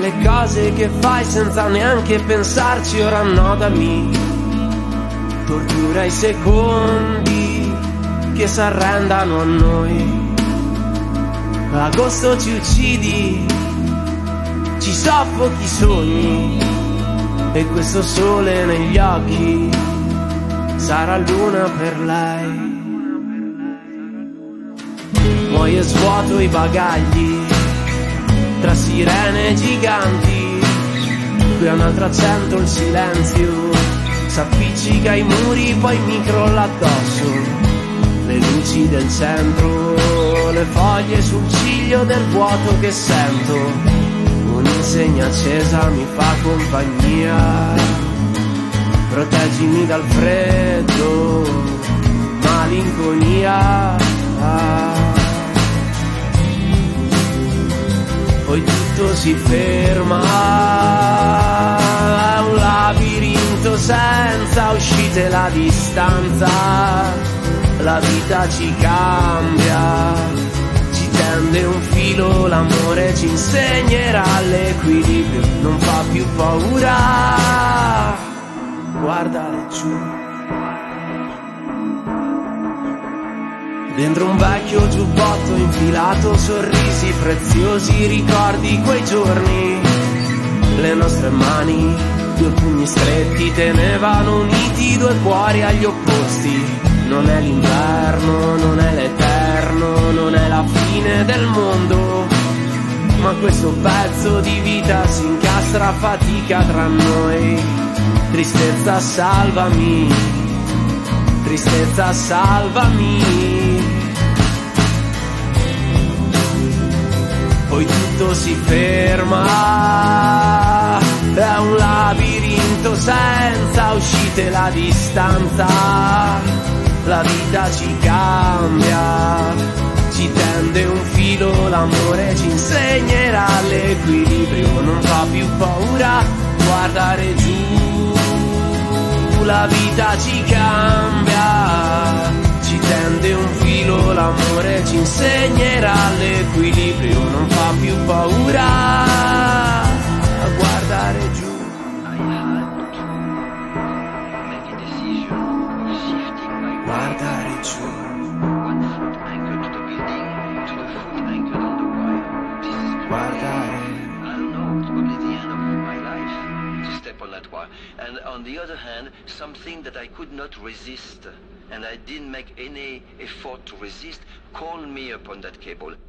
le cose che fai senza neanche pensarci, ora annodami. Tortura i secondi che s'arrendano a noi. Agosto ci uccidi, ci soffochi i sogni, e questo sole negli occhi sarà luna per lei. Muoio e svuoto i bagagli tra sirene giganti, qui a un altro accento il silenzio s'appiccica ai muri, poi mi crolla addosso. Le luci del centro, le foglie sul ciglio del vuoto che sento. Un'insegna accesa mi fa compagnia, proteggimi dal freddo, malinconia. Poi tutto si ferma, è un labirinto senza uscite, la distanza, la vita ci cambia, ci tende un filo, l'amore ci insegnerà l'equilibrio, non fa più paura guardare giù. Dentro un vecchio giubbotto infilato, sorrisi preziosi, ricordi quei giorni. Le nostre mani, due pugni stretti, tenevano uniti due cuori agli opposti. Non è l'inverno, non è l'eterno, non è la fine del mondo, ma questo pezzo di vita si incastra a fatica tra noi. Tristezza salvami, tristezza salvami. Poi tutto si ferma, è un labirinto senza uscite, la distanza, la vita ci cambia, ci tende un filo, l'amore ci insegnerà l'equilibrio, non fa più paura guardare giù, la vita ci cambia, ci tende un filo, l'amore ci insegnerà l'equilibrio, non fa più paura guardare giù. Guardare giù. Guardare. And on the other hand, something that I could not resist, and I didn't make any effort to resist, called me upon that cable.